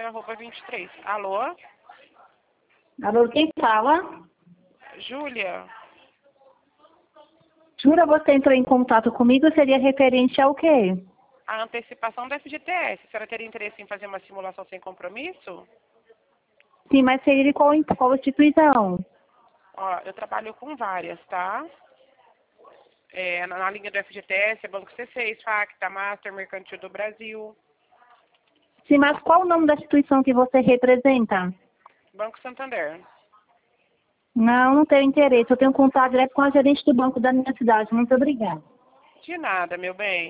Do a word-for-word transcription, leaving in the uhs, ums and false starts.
arroba vinte e três. Alô? Alô, quem fala? Júlia? Jura, você entrou em contato comigo? Seria referente ao quê? A antecipação da F G T S. A senhora teria interesse em fazer uma simulação sem compromisso? Sim, mas seria de qual, qual instituição? Ó, eu trabalho com várias, tá? É, na, na linha do F G T S, é Banco C seis, Facta, Master, Mercantil do Brasil. Sim, mas qual o nome da instituição que você representa? Banco Santander. Não, não tenho interesse. Eu tenho contato direto com a gerente do banco da minha cidade. Muito obrigada. De nada, meu bem.